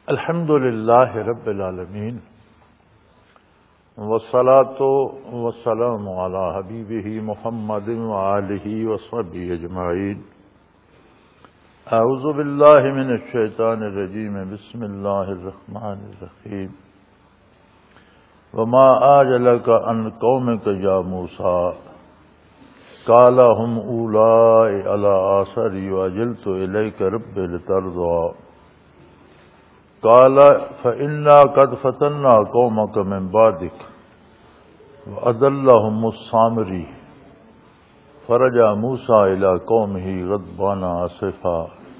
الحمد للہ رب العالمین والصلاة والسلام علی حبیبہ محمد وآلہ وصحبہ اجمعین. اعوذ باللہ من الشیطان الرجیم. بسم اللہ الرحمن الرحیم. وما آجلک عن قومک یا موسیٰ قال هم اولائی علی آثری وعجلت الیک رب لترضی قال فإنا قد فتنا قومك من بعدك وأضلهم السامري فرجع موسى إلى قومه غضبان آسفا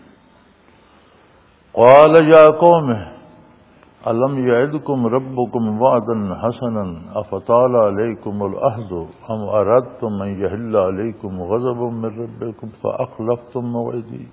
قال يا قوم ألم يعدكم ربكم وعدا حسنا أفطال عليكم العهد أم أردتم أن يحل عليكم غضب من ربكم فأخلفتم موعدي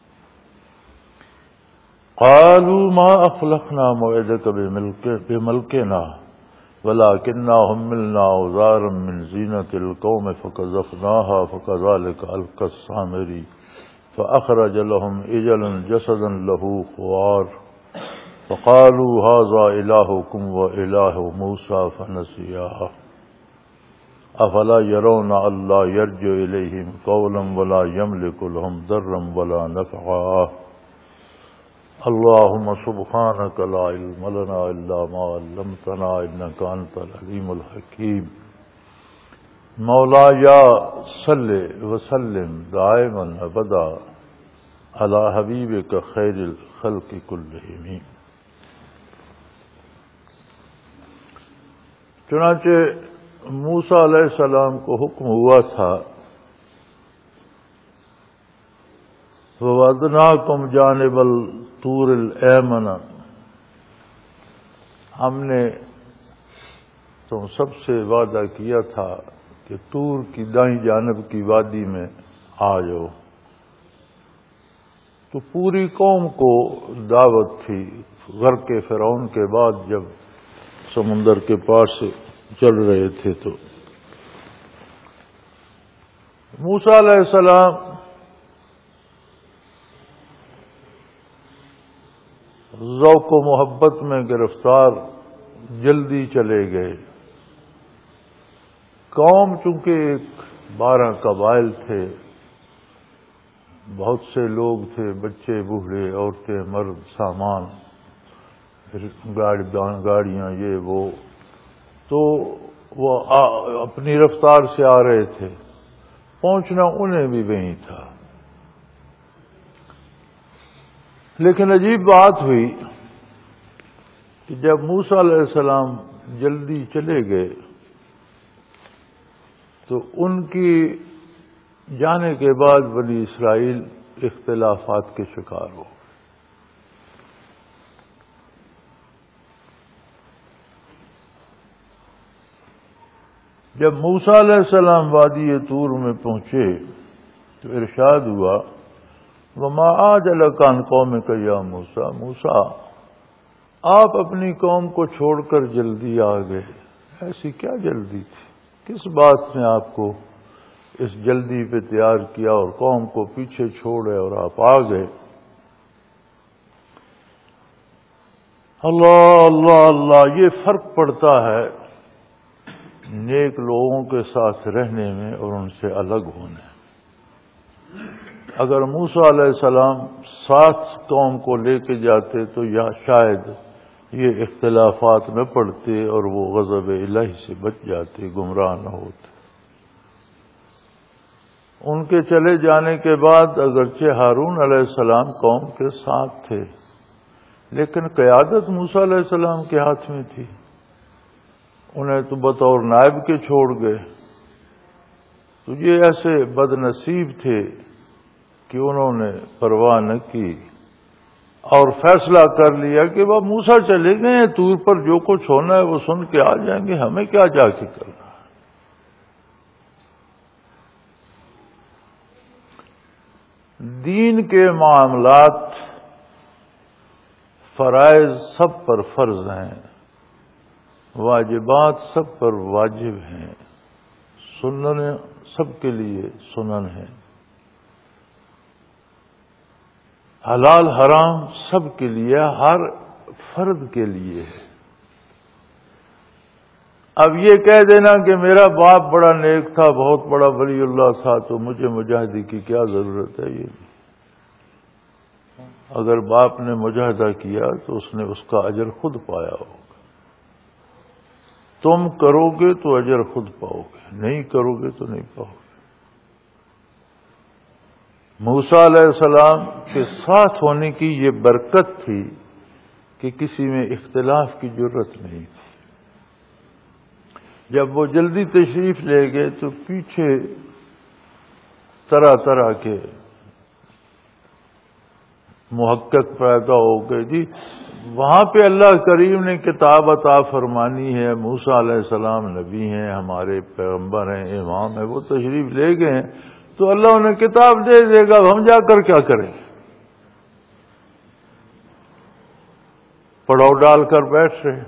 قالوا ما أخلفنا موعدك بملكنا ولكننا حملنا أوزارا من زينة القوم فقذفناها فكذلك ألقى السامري فأخرج لهم عجلا جسدا له خوار فقالوا هذا إلهكم وإله موسى فنسياه أفلا يرون ألا يرجع إليهم قولا ولا يملك لهم ضرا ولا نفعا اللهم سبحانك لا علم لنا إلا ما علمتنا إنك أنت العليم الحكيم. مولاي صل وسلم دائما أبدا على حبيبك خير الخلق كلهم. چنانچہ موسیٰ علیہ السلام کو حکم ہوا تھا وَوَعَدْنَاكُمْ جَانِبَ الطُّورِ الْأَيْمَنَ، ہم نے تم سب سے وعدہ کیا تھا کہ طور کی دائیں جانب کی وادی میں آ جاؤ. تو پوری قوم کو دعوت تھی غرق فرعون کے بعد جب سمندر کے پار سے چل رہے تھے تو موسیٰ علیہ السلام ذوق و محبت میں گرفتار جلدی چلے گئے. قوم چونکہ ایک 12 قبائل تھے، بہت سے لوگ تھے، بچے بوڑھے عورتیں مرد سامان گاڑیاں یہ وہ، تو وہ اپنی رفتار سے آ رہے تھے. پہنچنا انہیں بھی وہیں تھا. لیکن عجیب بات ہوئی کہ جب موسیٰ علیہ السلام جلدی چلے گئے تو ان کی جانے کے بعد بنی اسرائیل اختلافات کے شکار ہو. جب موسیٰ علیہ السلام وادی طور میں پہنچے تو ارشاد ہوا وما آجلک عن قومک یا موسیٰ، موسیٰ آپ اپنی قوم کو چھوڑ کر جلدی آ گئے. ایسی کیا جلدی تھی؟ کس بات نے آپ کو اس جلدی پہ تیار کیا اور قوم کو پیچھے چھوڑے اور آپ آ گئے؟ اللہ اللہ اللہ، یہ فرق پڑتا ہے نیک لوگوں کے ساتھ رہنے میں اور ان سے الگ ہونے. اگر موسیٰ علیہ السلام ساتھ قوم کو لے کے جاتے تو یا شاید یہ اختلافات نہ پڑتے اور وہ غضب الہی سے بچ جاتے، گمراہ نہ ہوتے. ان کے چلے جانے کے بعد اگرچہ ہارون علیہ السلام قوم کے ساتھ تھے لیکن قیادت موسیٰ علیہ السلام کے ہاتھ میں تھی. انہیں تو بطور نائب کے چھوڑ گئے. تو یہ ایسے بد نصیب تھے کہ انہوں نے پرواہ نہ کی اور فیصلہ کر لیا کہ وہ موسیٰ چلے گئے ہیں طور پر، جو کچھ ہونا ہے وہ سن کے آ جائیں گے، ہمیں کیا جا کے کرنا ہے. دین کے معاملات فرائض سب پر فرض ہیں، واجبات سب پر واجب ہیں، سنن سب کے لیے سنن ہیں، حلال حرام سب کے لیے، ہر فرد کے لیے ہے۔ اب یہ کہہ دینا کہ میرا باپ بڑا نیک تھا، بہت بڑا ولی اللہ تھا، تو مجھے مجاہدے کی کیا ضرورت ہے؟ یہ اگر باپ نے مجاہدہ کیا تو اس نے اس کا اجر خود پایا ہوگا۔ تم کرو گے تو اجر خود پاؤ گے، نہیں کرو گے تو نہیں پاؤ گے۔ موسیٰ علیہ السلام کے ساتھ ہونے کی یہ برکت تھی کہ کسی میں اختلاف کی ضرورت نہیں تھی۔ جب وہ جلدی تشریف لے گئے تو پیچھے طرح طرح کے محقق پیدا ہو گئے، جی وہاں پہ اللہ کریم نے کتاب عطا فرمانی ہے، موسیٰ علیہ السلام نبی ہیں، ہمارے پیغمبر ہیں، امام ہیں، وہ تشریف لے گئے ہیں تو اللہ انہیں کتاب دے دے گا، ہم جا کر کیا کریں؟ پڑاؤ ڈال کر بیٹھ رہے۔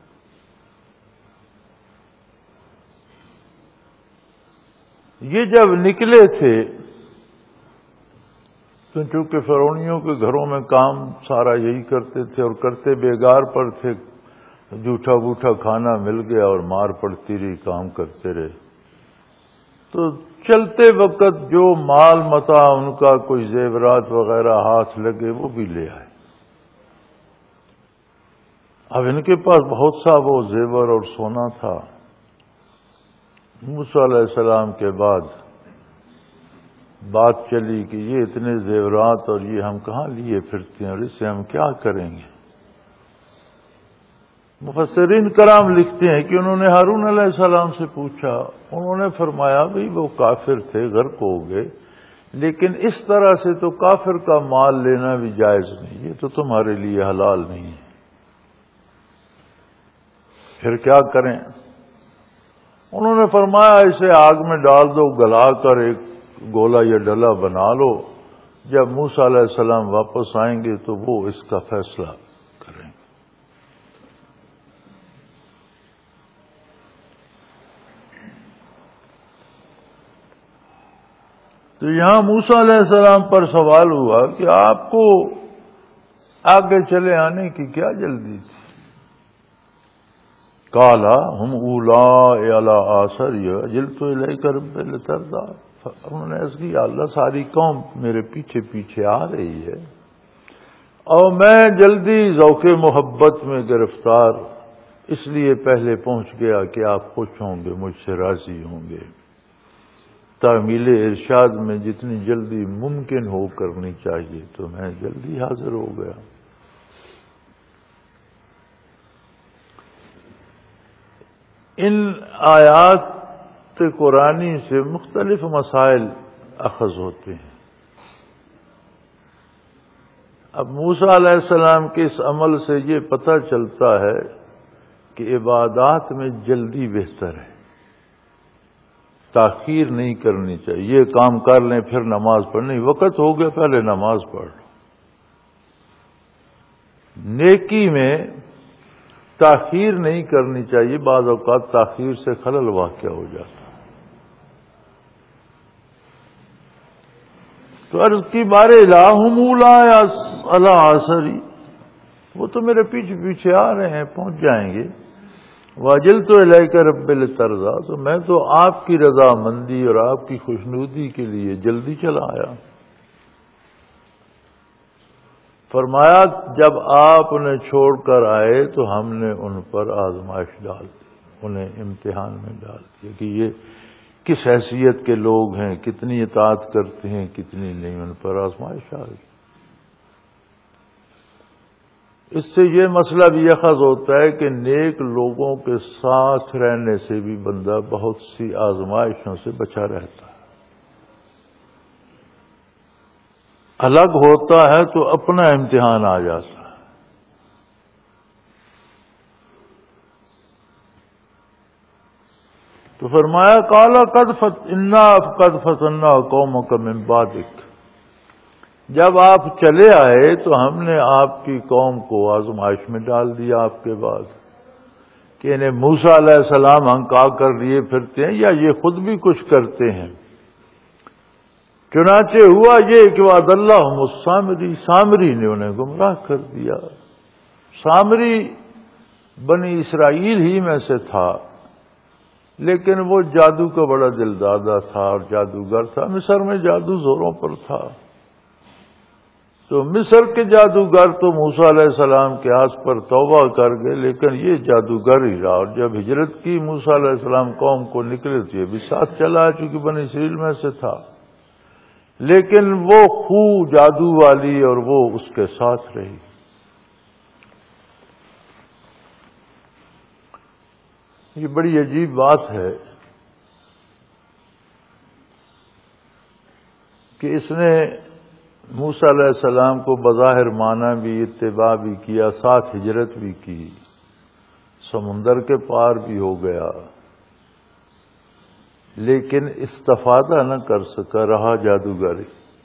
یہ جب نکلے تھے تو چونکہ فرعونیوں کے گھروں میں کام سارا یہی کرتے تھے اور کرتے بیگار پر تھے، جھوٹا بوٹا کھانا مل گیا اور مار پڑتی رہی، کام کرتے رہے، تو چلتے وقت جو مال متاع ان کا کوئی زیورات وغیرہ ہاتھ لگے وہ بھی لے آئے۔ اب ان کے پاس بہت سا وہ زیور اور سونا تھا۔ موسیٰ علیہ السلام کے بعد بات چلی کہ یہ اتنے زیورات اور یہ ہم کہاں لیے پھرتے ہیں اور اس سے ہم کیا کریں گے؟ مفسرین کرام لکھتے ہیں کہ انہوں نے ہارون علیہ السلام سے پوچھا، انہوں نے فرمایا بھئی وہ کافر تھے، غرق ہو گئے، لیکن اس طرح سے تو کافر کا مال لینا بھی جائز نہیں، یہ تو تمہارے لیے حلال نہیں ہے، پھر کیا کریں؟ انہوں نے فرمایا اسے آگ میں ڈال دو، گلا کر ایک گولا یا ڈلا بنا لو، جب موسیٰ علیہ السلام واپس آئیں گے تو وہ اس کا فیصلہ کریں گے۔ تو یہاں موسیٰ علیہ السلام پر سوال ہوا کہ آپ کو آگے چلے آنے کی کیا جلدی تھی؟ قالا ہم اولاء علی آثری اجلت الیک رب لترضی، انہوں نے عرض کی اللہ ساری قوم میرے پیچھے پیچھے آ رہی ہے اور میں جلدی ذوق محبت میں گرفتار، اس لیے پہلے پہنچ گیا کہ آپ خوش ہوں گے، مجھ سے راضی ہوں گے۔ تعمیل ارشاد میں جتنی جلدی ممکن ہو کرنی چاہیے تو میں جلدی حاضر ہو گیا۔ ان آیات قرآنی سے مختلف مسائل اخذ ہوتے ہیں۔ اب موسیٰ علیہ السلام کے اس عمل سے یہ پتہ چلتا ہے کہ عبادات میں جلدی بہتر ہے، تاخیر نہیں کرنی چاہیے۔ یہ کام کر لیں پھر نماز پڑھنی، وقت ہو گیا پہلے نماز پڑھ لو۔ نیکی میں تاخیر نہیں کرنی چاہیے، بعض اوقات تاخیر سے خلل واقع ہو جاتا۔ تو عرض کی بارے الہم اولاء علی آثری، وہ تو میرے پیچھے پیچھے آ رہے ہیں، پہنچ جائیں گے۔ واجلت الیک رب لترضی، تو میں تو آپ کی رضا مندی اور آپ کی خوشنودی کے لیے جلدی چلا آیا۔ فرمایا جب آپ انہیں چھوڑ کر آئے تو ہم نے ان پر آزمائش ڈال دی، انہیں امتحان میں ڈال دیا کہ یہ کس حیثیت کے لوگ ہیں، کتنی اطاعت کرتے ہیں، کتنی نہیں، ان پر آزمائش آ گئی۔ اس سے یہ مسئلہ بھی اخذ ہوتا ہے کہ نیک لوگوں کے ساتھ رہنے سے بھی بندہ بہت سی آزمائشوں سے بچا رہتا ہے۔ الگ ہوتا ہے تو اپنا امتحان آ جاتا ہے۔ تو فرمایا قال انا قد فتنا قومک من بعدک، جب آپ چلے آئے تو ہم نے آپ کی قوم کو آزمائش میں ڈال دیا آپ کے بعد، کہ انہیں موسیٰ علیہ السلام ہنکا کر لیے پھرتے ہیں یا یہ خود بھی کچھ کرتے ہیں۔ چنانچہ ہوا یہ کہ وعد اللہ السامری، سامری نے انہیں گمراہ کر دیا۔ سامری بنی اسرائیل ہی میں سے تھا، لیکن وہ جادو کا بڑا دلدادہ تھا اور جادوگر تھا۔ مصر میں جادو زوروں پر تھا، تو مصر کے جادوگر تو موسیٰ علیہ السلام کے ہاتھ پر توبہ کر گئے، لیکن یہ جادوگر ہی رہا، اور جب ہجرت کی موسیٰ علیہ السلام قوم کو نکلے تو یہ بھی ساتھ چلا، چونکہ بنی اسرائیل میں سے تھا، لیکن وہ خو جادو والی اور وہ اس کے ساتھ رہی۔ یہ بڑی عجیب بات ہے کہ اس نے موسیٰ علیہ السلام کو بظاہر مانا بھی، اتباع بھی کیا، ساتھ ہجرت بھی کی، سمندر کے پار بھی ہو گیا، لیکن استفادہ نہ کر سکا، رہا جادوگر،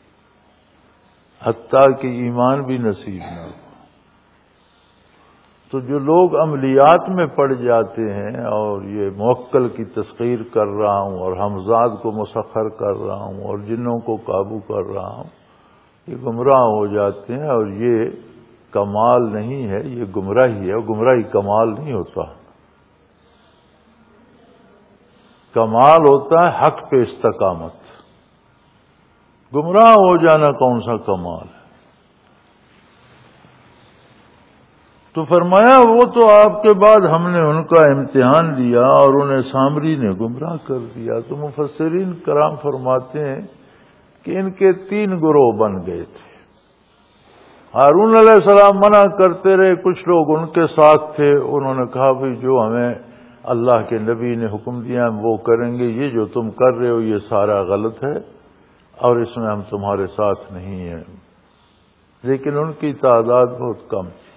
حتیٰ کہ ایمان بھی نصیب نہ ہو۔ تو جو لوگ عملیات میں پڑ جاتے ہیں اور یہ موکل کی تسخیر کر رہا ہوں اور حمزاد کو مسخر کر رہا ہوں اور جنوں کو قابو کر رہا ہوں، یہ گمراہ ہو جاتے ہیں، اور یہ کمال نہیں ہے، یہ گمراہی ہے، اور گمراہی کمال نہیں ہوتا۔ کمال ہوتا ہے حق پہ استقامت، گمراہ ہو جانا کون سا کمال ہے؟ تو فرمایا وہ تو آپ کے بعد ہم نے ان کا امتحان لیا اور انہیں سامری نے گمراہ کر دیا۔ تو مفسرین کرام فرماتے ہیں کہ ان کے 3 گروہ بن گئے تھے۔ ہارون علیہ السلام منع کرتے رہے، کچھ لوگ ان کے ساتھ تھے، انہوں نے کہا بھی جو ہمیں اللہ کے نبی نے حکم دیا ہم وہ کریں گے، یہ جو تم کر رہے ہو یہ سارا غلط ہے اور اس میں ہم تمہارے ساتھ نہیں ہیں، لیکن ان کی تعداد بہت کم تھی۔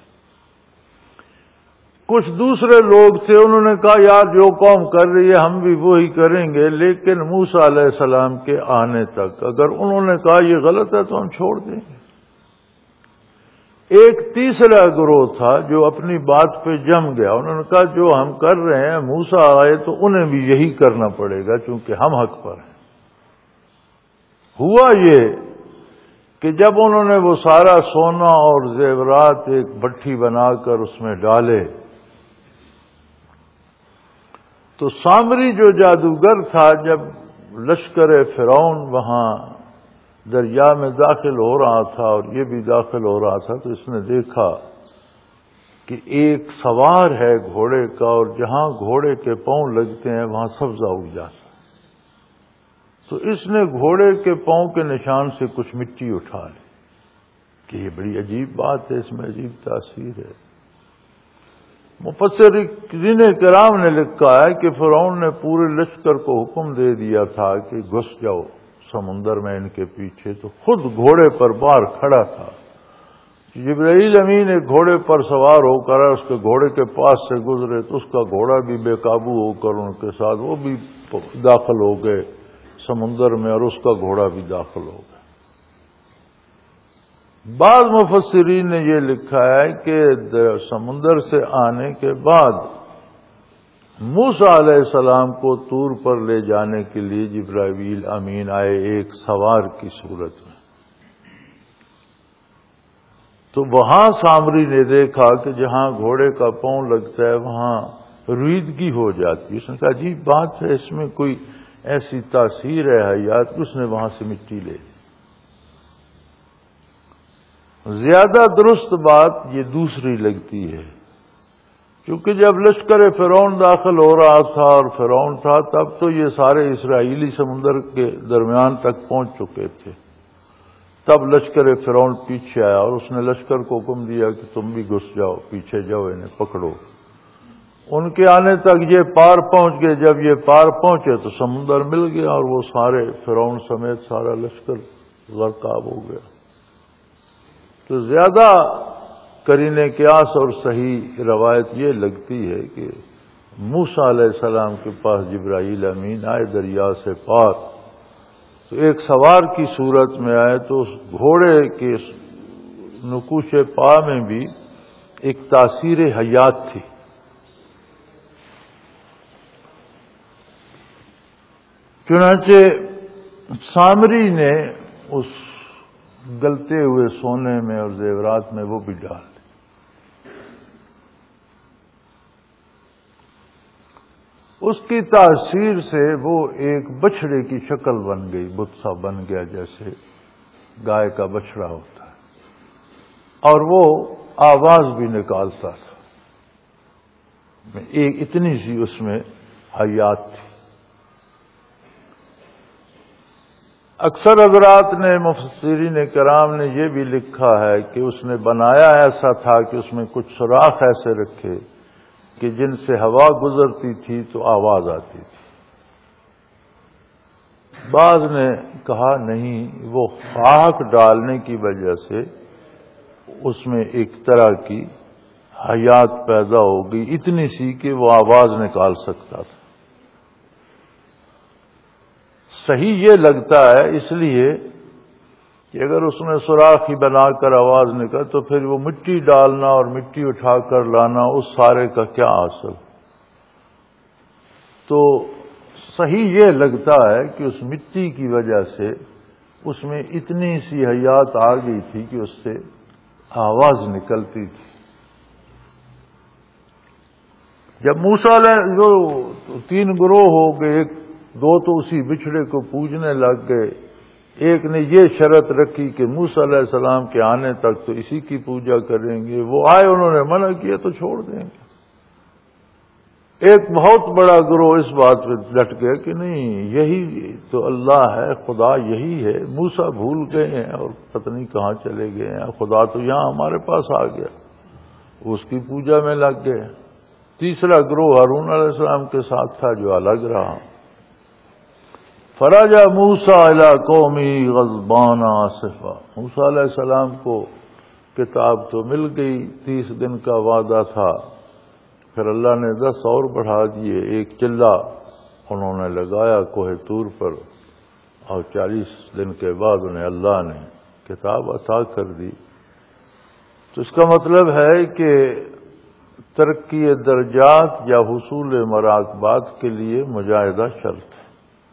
کچھ دوسرے لوگ تھے، انہوں نے کہا یار جو قوم کر رہی ہے ہم بھی وہی کریں گے، لیکن موسیٰ علیہ السلام کے آنے تک اگر انہوں نے کہا یہ غلط ہے تو ہم چھوڑ دیں گے۔ ایک تیسرا گروہ تھا جو اپنی بات پہ جم گیا، انہوں نے کہا جو ہم کر رہے ہیں موسیٰ آئے تو انہیں بھی یہی کرنا پڑے گا کیونکہ ہم حق پر ہیں۔ ہوا یہ کہ جب انہوں نے وہ سارا سونا اور زیورات ایک بھٹی بنا کر اس میں ڈالے تو سامری جو جادوگر تھا، جب لشکر فرعون وہاں دریا میں داخل ہو رہا تھا اور یہ بھی داخل ہو رہا تھا، تو اس نے دیکھا کہ ایک سوار ہے گھوڑے کا، اور جہاں گھوڑے کے پاؤں لگتے ہیں وہاں سبزہ اگ جاتا۔ تو اس نے گھوڑے کے پاؤں کے نشان سے کچھ مٹی اٹھا لی کہ یہ بڑی عجیب بات ہے، اس میں عجیب تاثیر ہے۔ مفسرین کرام نے لکھا ہے کہ فرعون نے پورے لشکر کو حکم دے دیا تھا کہ گھس جاؤ سمندر میں ان کے پیچھے، تو خود گھوڑے پر باہر کھڑا تھا۔ جبرائیل امین ایک گھوڑے پر سوار ہو کر اس کے گھوڑے کے پاس سے گزرے تو اس کا گھوڑا بھی بے قابو ہو کر ان کے ساتھ وہ بھی داخل ہو گئے سمندر میں، اور اس کا گھوڑا بھی داخل ہو گیا۔ بعض مفسرین نے یہ لکھا ہے کہ سمندر سے آنے کے بعد موسیٰ علیہ السلام کو طور پر لے جانے کے لیے جبرائیل امین آئے ایک سوار کی صورت میں، تو وہاں سامری نے دیکھا کہ جہاں گھوڑے کا پاؤں لگتا ہے وہاں رویدگی ہو جاتی ہے۔ اس نے کہا عجیب بات ہے، اس میں کوئی ایسی تاثیر ہے حیات کہ اس نے وہاں سے مٹی لے لی۔ زیادہ درست بات یہ دوسری لگتی ہے، کیونکہ جب لشکر فرعون داخل ہو رہا تھا اور فرعون تھا تب تو یہ سارے اسرائیلی سمندر کے درمیان تک پہنچ چکے تھے، تب لشکر فرعون پیچھے آیا اور اس نے لشکر کو حکم دیا کہ تم بھی گھس جاؤ، پیچھے جاؤ، انہیں پکڑو۔ ان کے آنے تک یہ پار پہنچ گئے، جب یہ پار پہنچے تو سمندر مل گیا اور وہ سارے فرعون سمیت سارا لشکر غرقاب ہو گیا۔ تو زیادہ قرینِ قیاس اور صحیح روایت یہ لگتی ہے کہ موسیٰ علیہ السلام کے پاس جبرائیل امین آئے دریا سے پار، تو ایک سوار کی صورت میں آئے، تو اس گھوڑے کے نقوش پا میں بھی ایک تاثیر حیات تھی۔ چنانچہ سامری نے اس گلتے ہوئے سونے میں اور زیورات میں وہ بھی ڈال دی۔ اس کی تاثیر سے وہ ایک بچھڑے کی شکل بن گئی، بت سا بن گیا جیسے گائے کا بچڑا ہوتا ہے، اور وہ آواز بھی نکالتا تھا، ایک اتنی سی اس میں حیات تھی۔ اکثر حضرات نے، مفسرین کرام نے یہ بھی لکھا ہے کہ اس نے بنایا ایسا تھا کہ اس میں کچھ سوراخ ایسے رکھے کہ جن سے ہوا گزرتی تھی تو آواز آتی تھی۔ بعض نے کہا نہیں، وہ خاک ڈالنے کی وجہ سے اس میں ایک طرح کی حیات پیدا ہو گئی، اتنی سی کہ وہ آواز نکال سکتا تھا۔ صحیح یہ لگتا ہے اس لیے کہ اگر اس میں سوراخ ہی بنا کر آواز نکل تو پھر وہ مٹی ڈالنا اور مٹی اٹھا کر لانا، اس سارے کا کیا حاصل؟ تو صحیح یہ لگتا ہے کہ اس مٹی کی وجہ سے اس میں اتنی سی حیات آ گئی تھی کہ اس سے آواز نکلتی تھی۔ جب موسیٰ علیہ جو 3 گروہ ہو گئے، 2 تو اسی بچھڑے کو پوجنے لگ گئے، ایک نے یہ شرط رکھی کہ موسیٰ علیہ السلام کے آنے تک تو اسی کی پوجا کریں گے، وہ آئے انہوں نے منع کیا تو چھوڑ دیں گے۔ ایک بہت بڑا گروہ اس بات پہ ڈٹ گیا کہ نہیں، یہی تو اللہ ہے، خدا یہی ہے، موسیٰ بھول گئے ہیں اور پتہ نہیں کہاں چلے گئے ہیں، خدا تو یہاں ہمارے پاس آ گیا، اس کی پوجا میں لگ گئے۔ تیسرا گروہ ہارون علیہ السلام کے ساتھ تھا جو الگ رہا۔ فرجع موسیٰ الی قومی غضبان آسفا، موسیٰ علیہ السلام کو کتاب تو مل گئی، 30 دن کا وعدہ تھا، پھر اللہ نے 10 اور بڑھا دیے، ایک چلہ انہوں نے لگایا کوہ طور پر، اور 40 دن کے بعد انہیں اللہ نے کتاب عطا کر دی۔ تو اس کا مطلب ہے کہ ترقی درجات یا حصول مراقبات کے لیے مجاہدہ شرط ہے،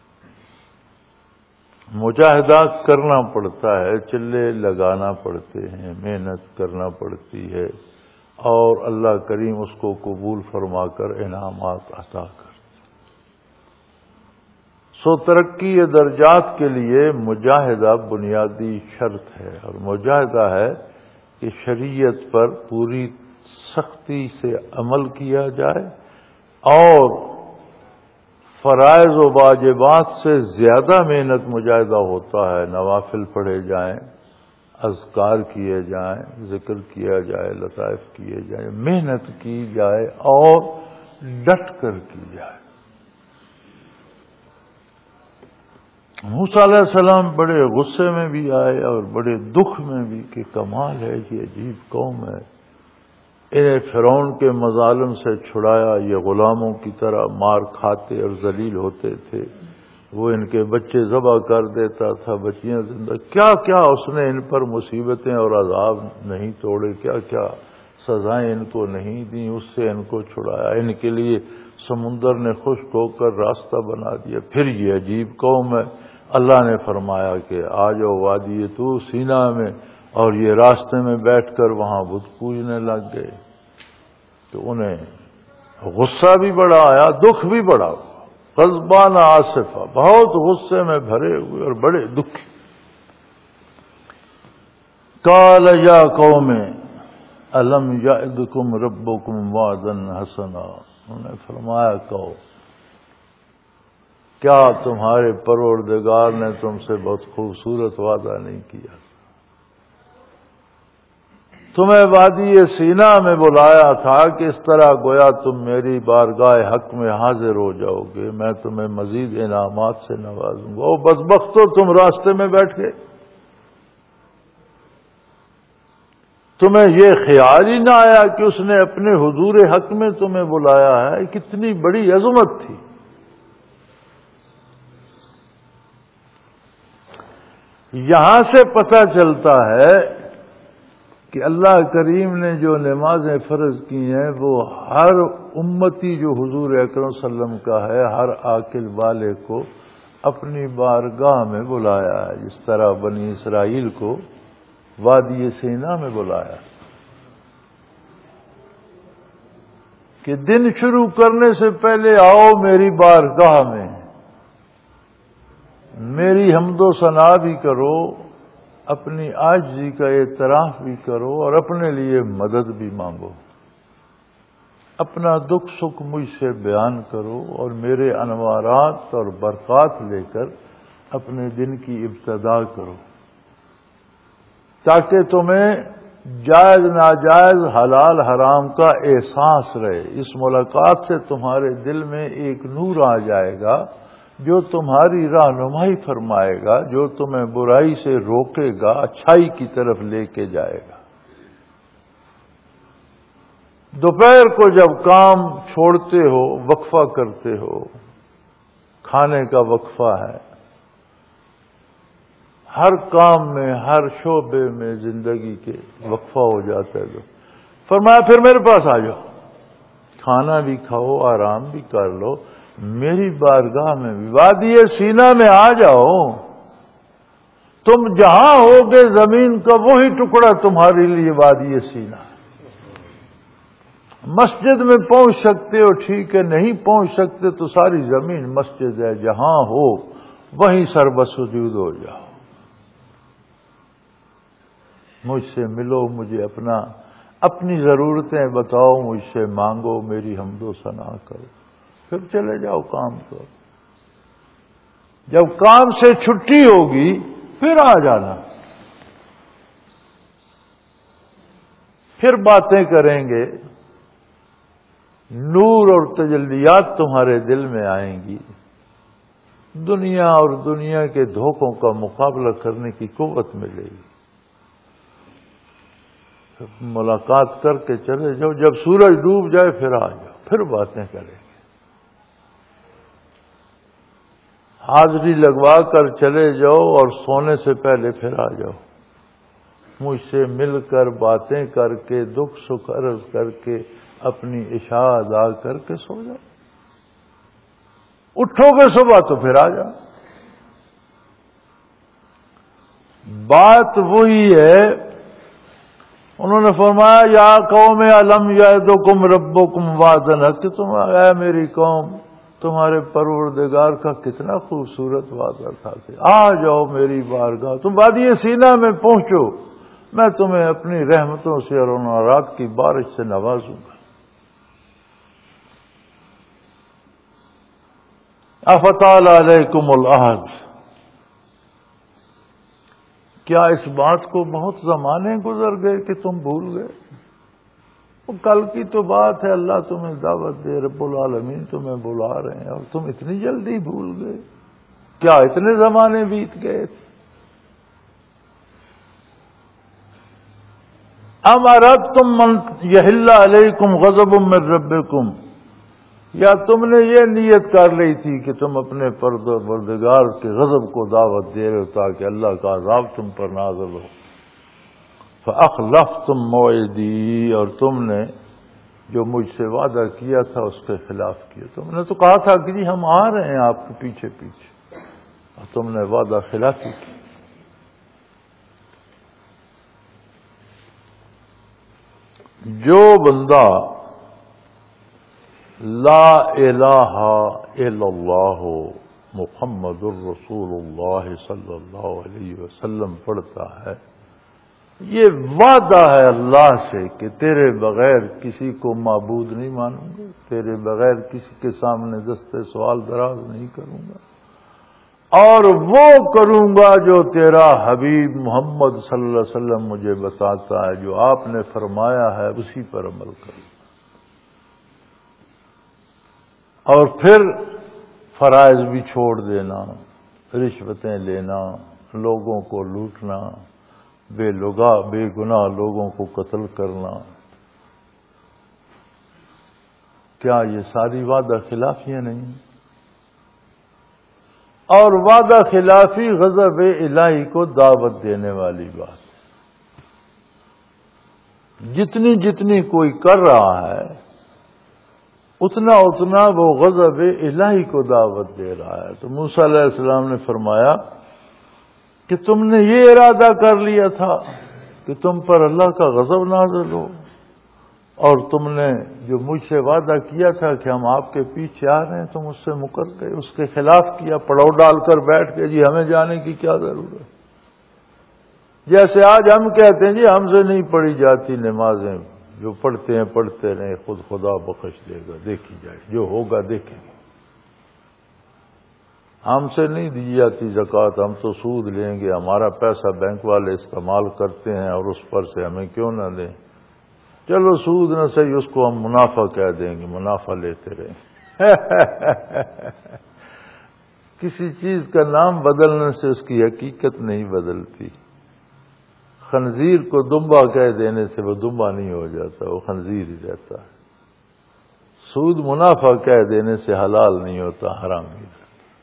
مجاہدہ کرنا پڑتا ہے، چلے لگانا پڑتے ہیں، محنت کرنا پڑتی ہے، اور اللہ کریم اس کو قبول فرما کر انعامات عطا کر۔ سو ترقی درجات کے لیے مجاہدہ بنیادی شرط ہے، اور مجاہدہ ہے کہ شریعت پر پوری سختی سے عمل کیا جائے اور فرائض و واجبات سے زیادہ محنت مجاہدہ ہوتا ہے، نوافل پڑھے جائیں، اذکار کیے جائیں، ذکر کیا جائے، لطائف کیے جائیں، محنت کی جائے اور ڈٹ کر کی جائے۔ موسیٰ علیہ السلام بڑے غصے میں بھی آئے اور بڑے دکھ میں بھی کہ کمال ہے، یہ عجیب قوم ہے، انہیں فرعون کے مظالم سے چھڑایا، یہ غلاموں کی طرح مار کھاتے اور ذلیل ہوتے تھے، وہ ان کے بچے ذبح کر دیتا تھا، بچیاں زندہ، کیا کیا اس نے ان پر مصیبتیں اور عذاب نہیں توڑے، کیا کیا سزائیں ان کو نہیں دیں، اس سے ان کو چھڑایا، ان کے لیے سمندر نے خشک ہو کر راستہ بنا دیا، پھر یہ عجیب قوم ہے۔ اللہ نے فرمایا کہ آ جاؤ وادی طور سینا میں، اور یہ راستے میں بیٹھ کر وہاں بت پوجنے لگ گئے، تو انہیں غصہ بھی بڑا آیا، دکھ بھی بڑا ہوا، غضبان آصفہ، بہت غصے میں بھرے ہوئے اور بڑے دکھی۔ قال یا قوم الم یعدکم ربکم وعدا حسنا، انہوں نے فرمایا کہو کیا تمہارے پروردگار نے تم سے بہت خوبصورت وعدہ نہیں کیا؟ تمہیں وادی سینا میں بلایا تھا کہ اس طرح گویا تم میری بارگاہ حق میں حاضر ہو جاؤ گے، میں تمہیں مزید انعامات سے نوازوں گا، او بدبختو تم راستے میں بیٹھ گئے، تمہیں یہ خیال ہی نہ آیا کہ اس نے اپنے حضور حق میں تمہیں بلایا ہے، کتنی بڑی عظمت تھی۔ یہاں سے پتہ چلتا ہے کہ اللہ کریم نے جو نمازیں فرض کی ہیں وہ ہر امتی جو حضور اکرم صلی اللہ علیہ وسلم کا ہے، ہر عاقل والے کو اپنی بارگاہ میں بلایا ہے، جس طرح بنی اسرائیل کو وادی سینا میں بلایا، کہ دن شروع کرنے سے پہلے آؤ میری بارگاہ میں، میری حمد و ثنا بھی کرو، اپنی عاجزی کا اعتراف بھی کرو اور اپنے لیے مدد بھی مانگو، اپنا دکھ سکھ مجھ سے بیان کرو اور میرے انوارات اور برکات لے کر اپنے دن کی ابتدا کرو، تاکہ تمہیں جائز ناجائز حلال حرام کا احساس رہے۔ اس ملاقات سے تمہارے دل میں ایک نور آ جائے گا جو تمہاری رہنمائی فرمائے گا، جو تمہیں برائی سے روکے گا، اچھائی کی طرف لے کے جائے گا۔ دوپہر کو جب کام چھوڑتے ہو، وقفہ کرتے ہو، کھانے کا وقفہ ہے، ہر کام میں، ہر شعبے میں زندگی کے وقفہ ہو جاتا ہے۔ تو فرمایا پھر میرے پاس آ جاؤ، کھانا بھی کھاؤ، آرام بھی کر لو، میری بارگاہ میں بھی، وادی سینا میں آ جاؤ۔ تم جہاں ہوگے زمین کا وہی ٹکڑا تمہارے لیے وادی سینا ہے۔ مسجد میں پہنچ سکتے ہو ٹھیک ہے، نہیں پہنچ سکتے تو ساری زمین مسجد ہے، جہاں ہو وہیں سربسجود ہو جاؤ، مجھ سے ملو، مجھے اپنی ضرورتیں بتاؤ، مجھ سے مانگو، میری حمد و ثنا کرو، پھر چلے جاؤ کام کرو۔ جب کام سے چھٹی ہوگی پھر آ جانا، پھر باتیں کریں گے، نور اور تجلیات تمہارے دل میں آئیں گی، دنیا اور دنیا کے دھوکوں کا مقابلہ کرنے کی قوت ملے گی۔ ملاقات کر کے چلے جاؤ، جب سورج ڈوب جائے پھر آ جاؤ، پھر باتیں کریں گے۔ حاضری لگوا کر چلے جاؤ اور سونے سے پہلے پھر آ جاؤ، مجھ سے مل کر باتیں کر کے دکھ سکھ عرض کر کے اپنی عشاء ادا کر کے سو جاؤ۔ اٹھو گے صبح تو پھر آ جاؤ۔ بات وہی ہے، انہوں نے فرمایا یا قوم الم یعدکم ربکم وعدا حق، کہ تم اے میری قوم، تمہارے پروردگار کا کتنا خوبصورت وعدہ تھا کہ آ جاؤ میری بارگاہ، تم وادی سینا میں پہنچو، میں تمہیں اپنی رحمتوں سے اور انوارات کی بارش سے نوازوں گا۔ افتال علیکم العہد، کیا اس بات کو بہت زمانے گزر گئے کہ تم بھول گئے؟ وہ کل کی تو بات ہے، اللہ تمہیں دعوت دے، رب العالمین تمہیں بلا رہے ہیں اور تم اتنی جلدی بھول گئے؟ کیا اتنے زمانے بیت گئے؟ ام اردتم من یحل علیکم غضب من ربکم، یا تم نے یہ نیت کر لی تھی کہ تم اپنے پروردگار کے غضب کو دعوت دے رہے ہو تاکہ اللہ کا عذاب تم پر نازل ہو؟ فأخلفتم موعدی، اور تم نے جو مجھ سے وعدہ کیا تھا اس کے خلاف کیا۔ تم نے تو کہا تھا کہ جی ہم آ رہے ہیں آپ کے پیچھے پیچھے، اور تم نے وعدہ خلافی کی۔ جو بندہ لا الہ الا اللہ محمد الرسول اللہ صلی اللہ علیہ وسلم پڑھتا ہے، یہ وعدہ ہے اللہ سے کہ تیرے بغیر کسی کو معبود نہیں مانوں گا، تیرے بغیر کسی کے سامنے دستے سوال دراز نہیں کروں گا، اور وہ کروں گا جو تیرا حبیب محمد صلی اللہ علیہ وسلم مجھے بتاتا ہے، جو آپ نے فرمایا ہے اسی پر عمل کروں۔ اور پھر فرائض بھی چھوڑ دینا، رشوتیں لینا، لوگوں کو لوٹنا، بے گناہ لوگوں کو قتل کرنا، کیا یہ ساری وعدہ خلافیاں نہیں؟ اور وعدہ خلافی غضب الہی کو دعوت دینے والی بات، جتنی جتنی کوئی کر رہا ہے اتنا اتنا وہ غضب الہی کو دعوت دے رہا ہے۔ تو موسیٰ علیہ السلام نے فرمایا کہ تم نے یہ ارادہ کر لیا تھا کہ تم پر اللہ کا غضب نازل ہو، اور تم نے جو مجھ سے وعدہ کیا تھا کہ ہم آپ کے پیچھے آ رہے ہیں تم اس سے مکر گئے، اس کے خلاف کیا، پڑاؤ ڈال کر بیٹھ کے جی ہمیں جانے کی کیا ضرورت۔ جیسے آج ہم کہتے ہیں جی ہم سے نہیں پڑھی جاتی نمازیں، جو پڑھتے ہیں پڑھتے رہیں، خود خدا بخش دے گا، دیکھی جائے جو ہوگا دیکھیں گے۔ ہم سے نہیں دی جاتی زکوٰۃ، ہم تو سود لیں گے، ہمارا پیسہ بینک والے استعمال کرتے ہیں اور اس پر سے ہمیں کیوں نہ دیں، چلو سود نہ صحیح اس کو ہم منافع کہہ دیں گے، منافع لیتے رہیں۔ کسی چیز کا نام بدلنے سے اس کی حقیقت نہیں بدلتی۔ خنزیر کو دمبا کہہ دینے سے وہ دمبا نہیں ہو جاتا، وہ خنزیر ہی رہتا ہے۔ سود منافع کہہ دینے سے حلال نہیں ہوتا، حرام ہی رہتا۔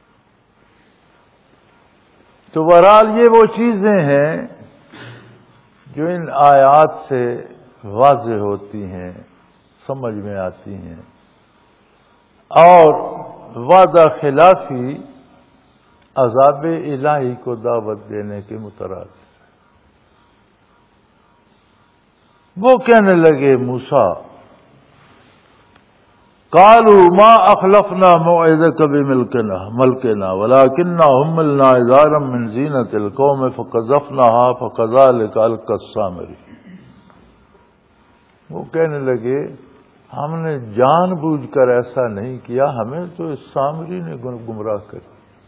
تو بہرحال یہ وہ چیزیں ہیں جو ان آیات سے واضح ہوتی ہیں، سمجھ میں آتی ہیں، اور وعدہ خلافی عذاب الہی کو دعوت دینے کے مترادف۔ وہ کہنے لگے موسیٰ، قالوا ما اخلفنا موعدك بملكنا ولكننا حملنا اوزارا من زینة القوم فقذفناها فكذلك القى السامري۔ وہ کہنے لگے ہم نے جان بوجھ کر ایسا نہیں کیا، ہمیں تو اس سامری نے گمراہ کر۔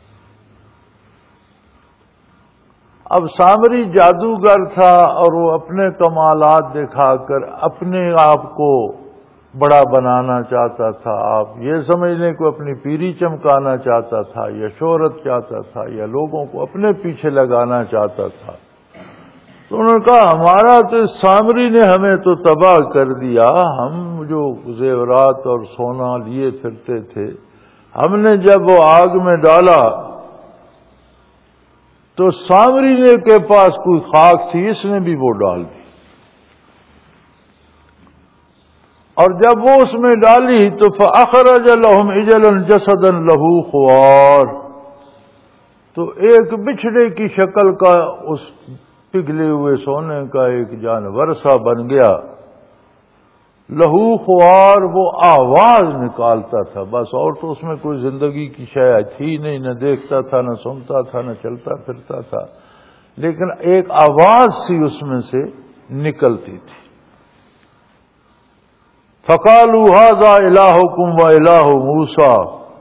اب سامری جادوگر تھا اور وہ اپنے کمالات دکھا کر اپنے آپ کو بڑا بنانا چاہتا تھا، آپ یہ سمجھ لیں کہ اپنی پیری چمکانا چاہتا تھا، یا شہرت چاہتا تھا، یا لوگوں کو اپنے پیچھے لگانا چاہتا تھا۔ تو انہوں نے کہا ہمارا تو اس سامری نے ہمیں تو تباہ کر دیا، ہم جو زیورات اور سونا لیے پھرتے تھے، ہم نے جب وہ آگ میں ڈالا تو سامری نے کے پاس کوئی خاک تھی، اس نے بھی وہ ڈال دی، اور جب وہ اس میں ڈالی تو فأخرج لهم عجلا جسدا له خوار، تو ایک بچھڑے کی شکل کا اس پگھلے ہوئے سونے کا ایک جانور سا بن گیا، لہو خوار، وہ آواز نکالتا تھا بس، اور تو اس میں کوئی زندگی کی شے تھی نہیں، نہ دیکھتا تھا، نہ سنتا تھا، نہ چلتا پھرتا تھا، لیکن ایک آواز سی اس میں سے نکلتی تھی۔ فقالوا ھذا الہکم و الہ موسیٰ،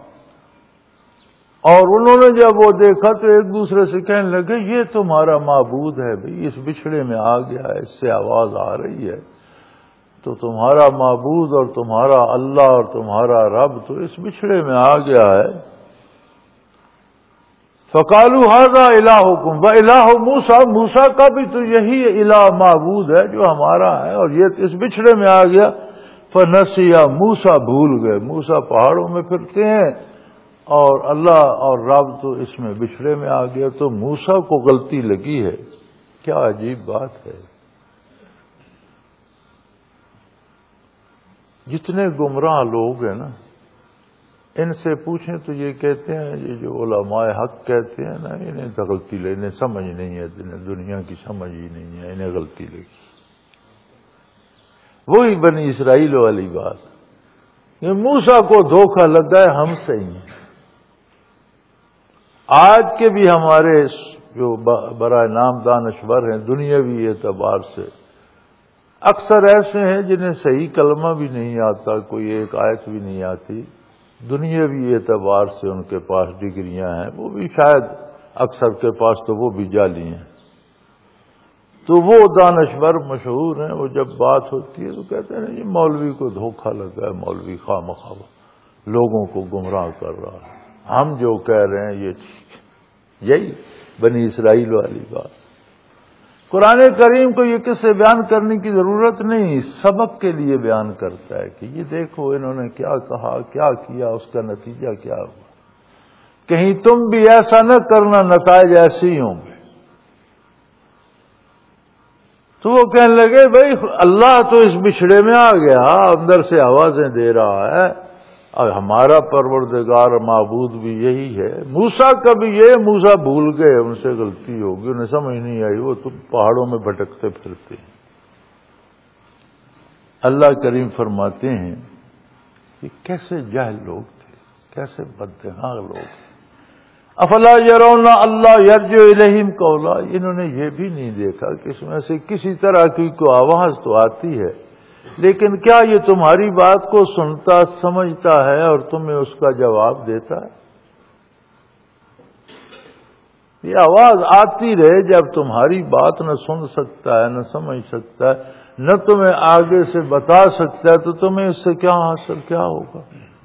اور انہوں نے جب وہ دیکھا تو ایک دوسرے سے کہنے لگے یہ تمہارا معبود ہے بھئی، اس بچھڑے میں آ گیا ہے، اس سے آواز آ رہی ہے، تو تمہارا معبود اور تمہارا اللہ اور تمہارا رب تو اس بچھڑے میں آ گیا ہے۔ فقالوا ھذا الہکم و الہ موسیٰ، موسیٰ کا بھی تو یہی الہ معبود ہے جو ہمارا ہے، اور یہ اس بچھڑے میں آ گیا۔ فنسیا، موسیٰ بھول گئے، موسیٰ پہاڑوں میں پھرتے ہیں اور اللہ اور رب تو اس میں بچھڑے میں آ گیا، تو موسیٰ کو غلطی لگی ہے۔ کیا عجیب بات ہے، جتنے گمراہ لوگ ہیں نا، ان سے پوچھیں تو یہ کہتے ہیں، یہ جو علماء حق کہتے ہیں نا، انہیں تو غلطی لگی، انہیں سمجھ نہیں ہے، دنیا کی سمجھ ہی نہیں ہے، انہیں غلطی لگی۔ وہی بنی اسرائیل والی بات، یہ موسیٰ کو دھوکہ لگا ہے ہم سے ہی۔ آج کے بھی ہمارے جو برائے نام دانشور ہیں دنیاوی اعتبار سے، اکثر ایسے ہیں جنہیں صحیح کلمہ بھی نہیں آتا، کوئی ایک آیت بھی نہیں آتی، دنیاوی اعتبار سے ان کے پاس ڈگریاں ہیں، وہ بھی شاید اکثر کے پاس تو وہ بھی جعلی ہیں۔ تو وہ دانشور مشہور ہیں، وہ جب بات ہوتی ہے تو کہتے ہیں یہ مولوی کو دھوکہ لگا ہے، مولوی خواہ مخواہ لوگوں کو گمراہ کر رہا ہے، ہم جو کہہ رہے ہیں یہ ٹھیک ہے۔ یہی بنی اسرائیل والی بات۔ قرآن کریم کو یہ قصے بیان کرنے کی ضرورت نہیں، سبق کے لیے بیان کرتا ہے کہ یہ دیکھو انہوں نے کیا کہا، کیا کیا، اس کا نتیجہ کیا ہوا، کہیں تم بھی ایسا نہ کرنا، نتائج ایسے ہی ہوں گے۔ تو وہ کہنے لگے بھائی اللہ تو اس بچھڑے میں آ گیا، اندر سے آوازیں دے رہا ہے، اور ہمارا پروردگار معبود بھی یہی ہے۔ موسیٰ کا بھی یہ، موسیٰ بھول گئے، ان سے غلطی ہوگی، انہیں سمجھ نہیں آئی، وہ تو پہاڑوں میں بھٹکتے پھرتے ہیں۔ اللہ کریم فرماتے ہیں کہ کیسے جاہل لوگ تھے، کیسے بددماغ لوگ تھے۔ افلا یرون اللہ یرجع الیہم قولا، انہوں نے یہ بھی نہیں دیکھا کہ اس میں سے کسی طرح کی کوئی آواز تو آتی ہے، لیکن کیا یہ تمہاری بات کو سنتا سمجھتا ہے اور تمہیں اس کا جواب دیتا ہے؟ یہ آواز آتی رہے جب تمہاری بات نہ سن سکتا ہے، نہ سمجھ سکتا ہے، نہ تمہیں آگے سے بتا سکتا ہے، تو تمہیں اس سے کیا حاصل، کیا ہوگا؟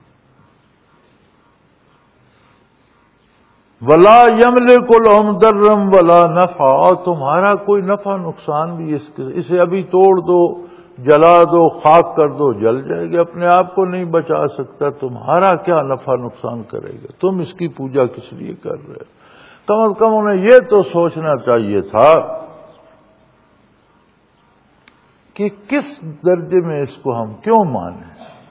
ولا یملک لہم ضرا ولا نفع، اور تمہارا کوئی نفع نقصان بھی اسے ابھی توڑ دو، جلا دو، خاک کر دو، جل جائے گا، اپنے آپ کو نہیں بچا سکتا، تمہارا کیا نفع نقصان کرے گا؟ تم اس کی پوجا کس لیے کر رہے ہو؟ کم از کم انہیں یہ تو سوچنا چاہیے تھا کہ کس درجے میں اس کو ہم کیوں مانیں،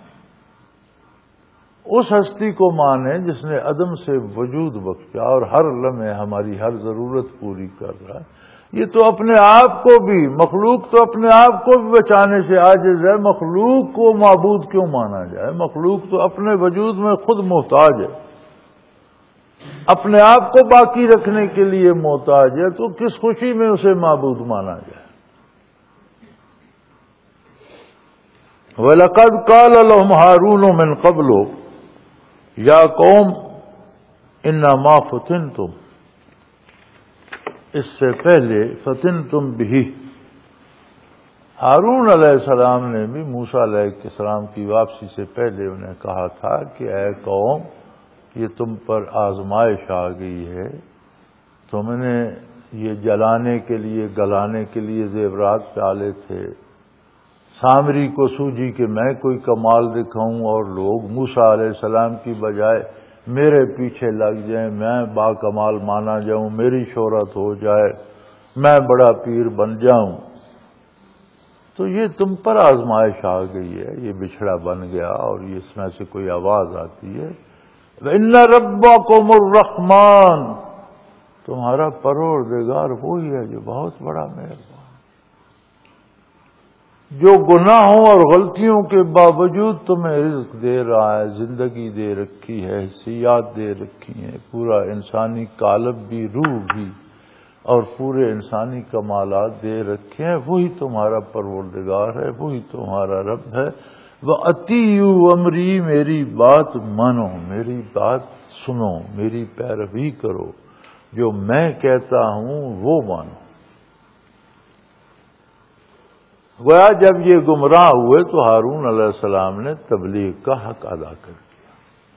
اس ہستی کو مانیں جس نے عدم سے وجود بخشا اور ہر لمحے ہماری ہر ضرورت پوری کر رہا ہے۔ یہ تو اپنے آپ کو بھی، مخلوق تو اپنے آپ کو بھی بچانے سے عاجز ہے، مخلوق کو معبود کیوں مانا جائے؟ مخلوق تو اپنے وجود میں خود محتاج ہے، اپنے آپ کو باقی رکھنے کے لیے محتاج ہے، تو کس خوشی میں اسے معبود مانا جائے؟ وَلَقَدْ قَالَ لَهُمْ هَارُونُ مِنْ قَبْلُ یا قوم انما فتنتم، اس سے پہلے فتنتم بہ، ہارون علیہ السلام نے بھی موسیٰ علیہ السلام کی واپسی سے پہلے انہیں کہا تھا کہ اے قوم، یہ تم پر آزمائش آ گئی ہے، تم نے یہ جلانے کے لیے، گلانے کے لیے زیورات ڈالے تھے، سامری کو سوجی کہ میں کوئی کمال دکھاؤں اور لوگ موسیٰ علیہ السلام کی بجائے میرے پیچھے لگ جائیں، میں با کمال مانا جاؤں، میری شہرت ہو جائے، میں بڑا پیر بن جاؤں، تو یہ تم پر آزمائش آ گئی ہے، یہ بچھڑا بن گیا اور اس میں سے کوئی آواز آتی ہے، وَإِنَّ رَبَّكُمُ الرَّحْمَنُ، تمہارا پروردگار وہی ہے جو بہت بڑا مہربان، جو گناہوں اور غلطیوں کے باوجود تمہیں رزق دے رہا ہے، زندگی دے رکھی ہے، حیثیات دے رکھی ہیں، پورا انسانی قالب بھی، روح بھی، اور پورے انسانی کمالات دے رکھے ہیں، وہی تمہارا پروردگار ہے، وہی تمہارا رب ہے۔ وَأَطِیعُوا أَمْرِی، میری بات مانو، میری بات سنو، میری پیروی کرو، جو میں کہتا ہوں وہ مانو۔ گویا جب یہ گمراہ ہوئے تو ہارون علیہ السلام نے تبلیغ کا حق ادا کر دیا۔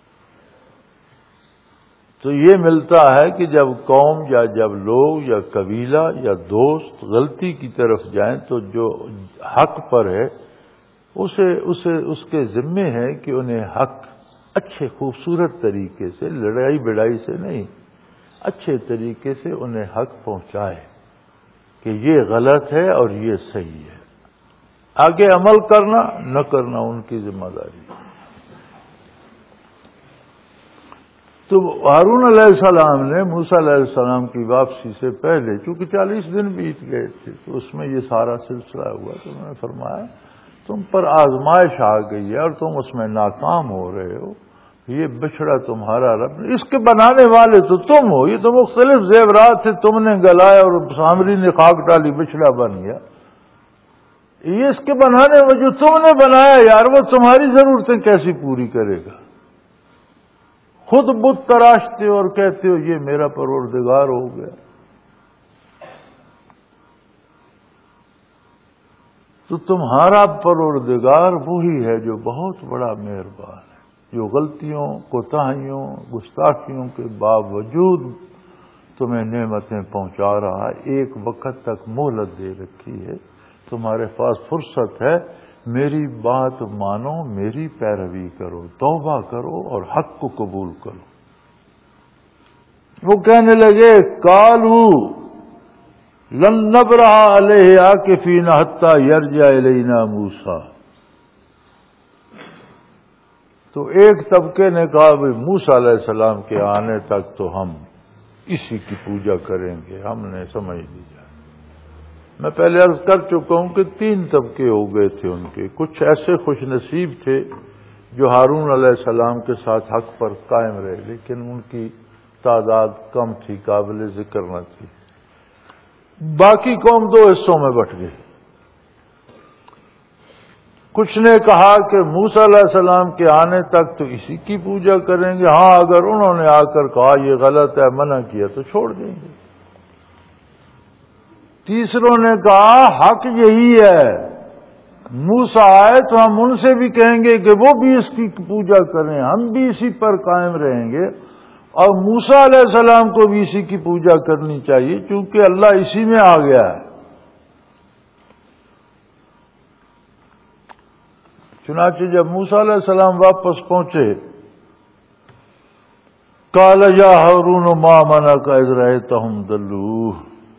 تو یہ ملتا ہے کہ جب قوم یا جب لوگ یا قبیلہ یا دوست غلطی کی طرف جائیں تو جو حق پر ہے اس کے ذمے ہے کہ انہیں حق اچھے خوبصورت طریقے سے، لڑائی بڑائی سے نہیں، اچھے طریقے سے انہیں حق پہنچائے کہ یہ غلط ہے اور یہ صحیح ہے۔ آگے عمل کرنا نہ کرنا ان کی ذمہ داری۔ تو ہارون علیہ السلام نے موسیٰ علیہ السلام کی واپسی سے پہلے، چونکہ 40 دن بیت گئے تھے تو اس میں یہ سارا سلسلہ ہوا، تو انہوں نے فرمایا تم پر آزمائش آ گئی ہے اور تم اس میں ناکام ہو رہے ہو، یہ بچڑا تمہارا رب، اس کے بنانے والے تو تم ہو، یہ تو مختلف زیورات سے تم نے گلائے اور سامری نے خاک ڈالی، بچڑا بن گیا، یہ اس کے بنانے میں جو تم نے بنایا یار، وہ تمہاری ضرورتیں کیسی پوری کرے گا؟ خود بت تراشتے ہو اور کہتے ہو یہ میرا پروردگار ہو گیا۔ تو تمہارا پروردگار وہی ہے جو بہت بڑا مہربان ہے، جو غلطیوں، کوتاہیوں، گستاخیوں کے باوجود تمہیں نعمتیں پہنچا رہا ہے، ایک وقت تک مہلت دے رکھی ہے، تمہارے پاس فرصت ہے، میری بات مانو، میری پیروی کرو، توبہ کرو اور حق کو قبول کرو۔ وہ کہنے لگے قالوا لن نبرح علیہ عاکفین حتی یرجع الینا موسیٰ، تو ایک طبقے نے کہا بھئی موسیٰ علیہ السلام کے آنے تک تو ہم اسی کی پوجا کریں گے، ہم نے سمجھ لیا، میں پہلے عرض کر چکا ہوں کہ 3 طبقے ہو گئے تھے ان کے. کچھ ایسے خوش نصیب تھے جو ہارون علیہ السلام کے ساتھ حق پر قائم رہے، لیکن ان کی تعداد کم تھی، قابل ذکر نہ تھی. باقی قوم 2 حصوں میں بٹ گئی. کچھ نے کہا کہ موسیٰ علیہ السلام کے آنے تک تو اسی کی پوجا کریں گے، ہاں اگر انہوں نے آ کر کہا یہ غلط ہے، منع کیا تو چھوڑ دیں گے. تیسروں نے کہا حق یہی ہے، موسیٰ آئے تو ہم ان سے بھی کہیں گے کہ وہ بھی اس کی پوجا کریں، ہم بھی اسی پر قائم رہیں گے، اور موسیٰ علیہ السلام کو بھی اسی کی پوجا کرنی چاہیے کیونکہ اللہ اسی میں آ گیا ہے. چنانچہ جب موسیٰ علیہ السلام واپس پہنچے، قال یا ہارون ما منعک اذ رأیتہم ضلوا.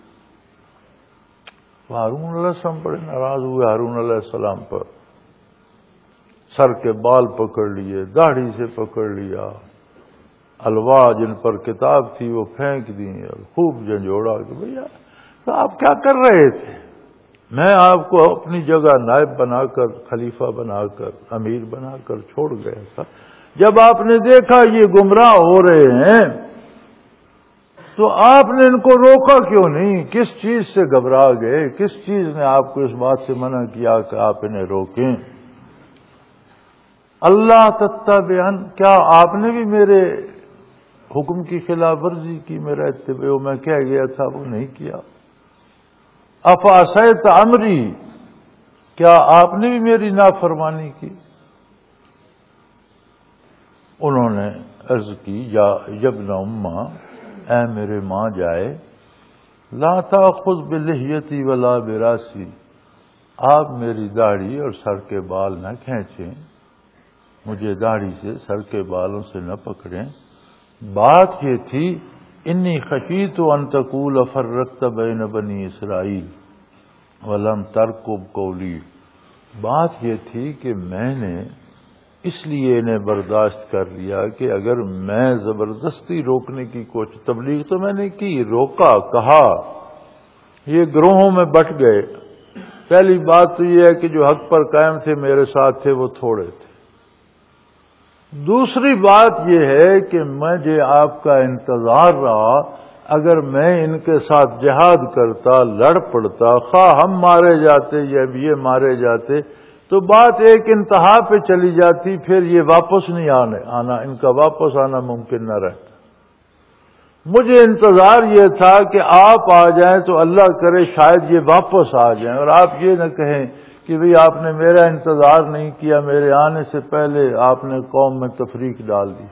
ہارون علیہ السلام بڑے ناراض ہوئے ہارون علیہ السلام پر، سر کے بال پکڑ لیے، داڑھی سے پکڑ لیا، الواح جن پر کتاب تھی وہ پھینک دی اور خوب جھنجھوڑا کہ بھیا تو آپ کیا کر رہے تھے؟ میں آپ کو اپنی جگہ نائب بنا کر، خلیفہ بنا کر، امیر بنا کر چھوڑ گیا تھا. جب آپ نے دیکھا یہ گمراہ ہو رہے ہیں تو آپ نے ان کو روکا کیوں نہیں؟ کس چیز سے گھبرا گئے؟ کس چیز نے آپ کو اس بات سے منع کیا کہ آپ انہیں روکیں؟ اللہ تتبعن، کیا آپ نے بھی میرے حکم کی خلاف ورزی کی؟ میرا اتباع میں کہہ گیا تھا وہ نہیں کیا. افعصیت امری، کیا آپ نے بھی میری نافرمانی کی؟ انہوں نے عرض کی یا ابن اماں، اے میرے ماں جائے، لا تاخذ بلحیتی ولا براسی، آپ میری داڑھی اور سر کے بال نہ کھینچیں، مجھے داڑھی سے، سر کے بالوں سے نہ پکڑیں. بات یہ تھی انی خشیت ان تقول فرقت بین بنی اسرائیل ولم ترقب قولی. بات یہ تھی کہ میں نے اس لیے انہیں برداشت کر لیا کہ اگر میں زبردستی روکنے کی کوشش، تبلیغ تو میں نے کی، روکا، کہا، یہ گروہوں میں بٹ گئے. پہلی بات تو یہ ہے کہ جو حق پر قائم تھے میرے ساتھ تھے وہ تھوڑے تھے. دوسری بات یہ ہے کہ مجھے آپ کا انتظار رہا، اگر میں ان کے ساتھ جہاد کرتا، لڑ پڑتا، خواہ ہم مارے جاتے یا یہ مارے جاتے تو بات ایک انتہا پہ چلی جاتی، پھر یہ واپس نہیں آنا، ان کا واپس آنا ممکن نہ رہتا. مجھے انتظار یہ تھا کہ آپ آ جائیں تو اللہ کرے شاید یہ واپس آ جائیں، اور آپ یہ نہ کہیں کہ بھئی آپ نے میرا انتظار نہیں کیا، میرے آنے سے پہلے آپ نے قوم میں تفریق ڈال دی.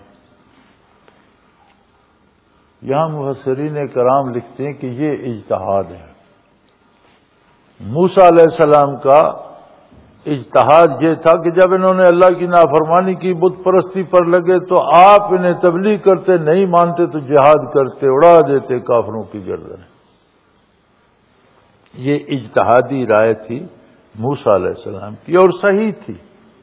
یہاں مفسرین کرام لکھتے ہیں کہ یہ اجتہاد ہے. موسیٰ علیہ السلام کا اجتہاد یہ تھا کہ جب انہوں نے اللہ کی نافرمانی کی، بت پرستی پر لگے، تو آپ انہیں تبلیغ کرتے، نہیں مانتے تو جہاد کرتے، اڑا دیتے کافروں کی گردن. یہ اجتہادی رائے تھی موسیٰ علیہ السلام کی اور صحیح تھی.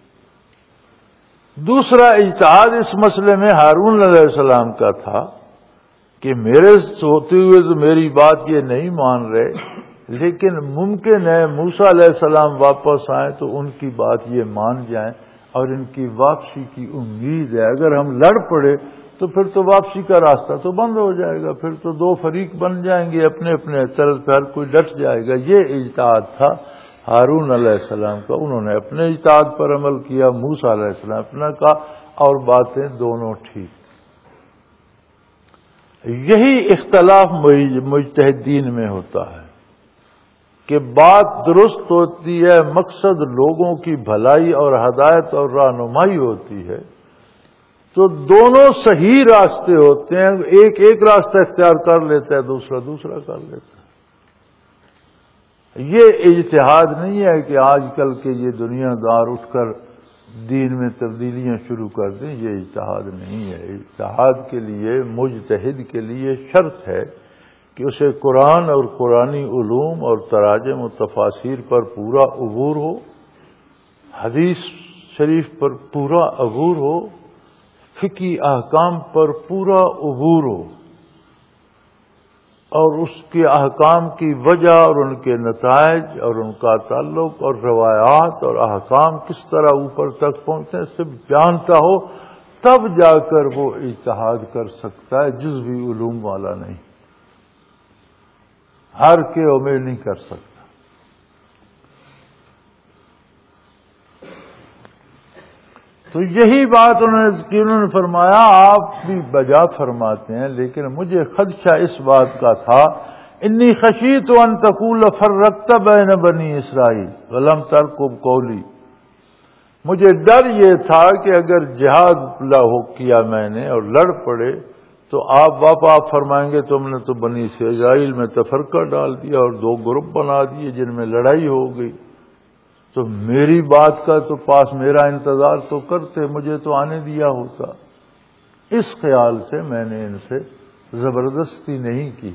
دوسرا اجتہاد اس مسئلے میں ہارون علیہ السلام کا تھا کہ میرے ہوتے ہوئے تو میری بات یہ نہیں مان رہے، لیکن ممکن ہے موسیٰ علیہ السلام واپس آئیں تو ان کی بات یہ مان جائیں، اور ان کی واپسی کی امید ہے. اگر ہم لڑ پڑے تو پھر تو واپسی کا راستہ تو بند ہو جائے گا، پھر تو 2 فریق بن جائیں گے، اپنے اپنے طرز پر کوئی ڈٹ جائے گا. یہ اجتہاد تھا ہارون علیہ السلام کا. انہوں نے اپنے اجتہاد پر عمل کیا، موسیٰ علیہ السلام اپنا کہا، اور باتیں دونوں ٹھیک. یہی اختلاف مجتہدین میں ہوتا ہے کہ بات درست ہوتی ہے، مقصد لوگوں کی بھلائی اور ہدایت اور رہنمائی ہوتی ہے، تو دونوں صحیح راستے ہوتے ہیں. ایک راستہ اختیار کر لیتا ہے، دوسرا کر لیتا ہے. یہ اجتہاد نہیں ہے کہ آج کل کے یہ دنیا دار اٹھ کر دین میں تبدیلیاں شروع کر دیں. یہ اجتہاد نہیں ہے. اجتہاد کے لیے، مجتہد کے لیے شرط ہے کہ اسے قرآن اور قرآنی علوم اور تراجم و تفاسیر پر پورا عبور ہو، حدیث شریف پر پورا عبور ہو، فقہی احکام پر پورا عبور ہو. اور اس کے احکام کی وجہ اور ان کے نتائج اور ان کا تعلق اور روایات اور احکام کس طرح اوپر تک پہنچتے ہیں صرف جانتا ہو تب جا کر وہ اجتہاد کر سکتا ہے، جزوی علوم والا نہیں، ہر کے میں نہیں کر سکتا۔ تو یہی بات انہوں نے فرمایا، آپ بھی بجا فرماتے ہیں، لیکن مجھے خدشہ اس بات کا تھا، انی خشیت ان تقول فرقت بین بنی اسرائیل ولم ترقب قولی، مجھے ڈر یہ تھا کہ اگر جہاد کیا میں نے اور لڑ پڑے تو آپ فرمائیں گے تم نے تو بنی اسرائیل میں تفرقہ ڈال دیا اور دو گروپ بنا دیے جن میں لڑائی ہو گئی، تو میری بات کا تو پاس میرا انتظار تو کرتے، مجھے تو آنے دیا ہوتا۔ اس خیال سے میں نے ان سے زبردستی نہیں کی۔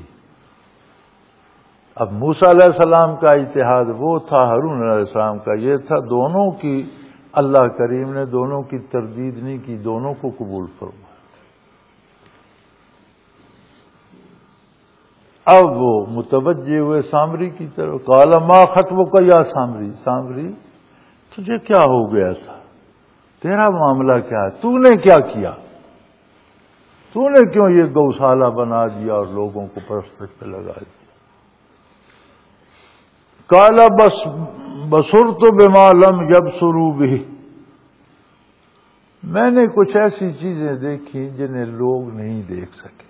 اب موسیٰ علیہ السلام کا اجتہاد وہ تھا، ہارون علیہ السلام کا یہ تھا، دونوں کی اللہ کریم نے دونوں کی تردید نہیں کی، دونوں کو قبول فرمایا۔ اب وہ متوجہ ہوئے سامری کی طرف، قال ما خطبک یا سامری، سامری تجھے کیا ہو گیا تھا، تیرا معاملہ کیا ہے، تو نے کیا کیا، تو نے کیوں یہ گوشالہ بنا دیا اور لوگوں کو پرستش پہ لگا دیا؟ قال بصرت بما لم یبصروا به، میں نے کچھ ایسی چیزیں دیکھی جنہیں لوگ نہیں دیکھ سکے۔